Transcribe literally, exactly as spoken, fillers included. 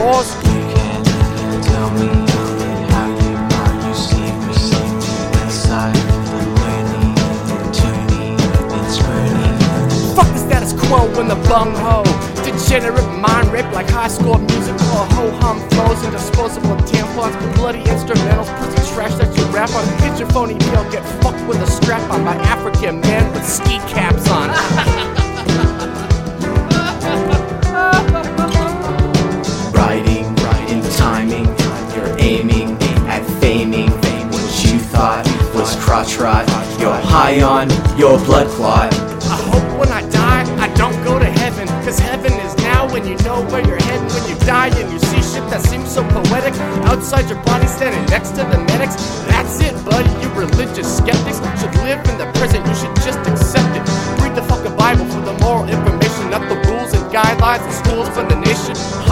whores. You can't tell me how you are. You see me, see me inside the loony, toony, and spoony. Fuck the status quo in the bung ho. Degenerate mind rip like high score music or ho-hum flows and disposable tampons, bloody instrumentals, pussy trash that you rap on. Get your phony tail, get fucked with a strap on by African men with ski caps on. Writing, writing, timing, you're aiming at faming what you thought was crotch rot. You're high on your blood clot. I hope when I die, I don't go to heaven, cause heaven is now when you know where you're heading. When you die and you see shit that seems so poetic outside your body standing next to the medics. That's it, buddy, you religious skeptics should live in the present, you should just accept it. Read the fucking Bible for the moral information, not the rules and guidelines and schools for the nation.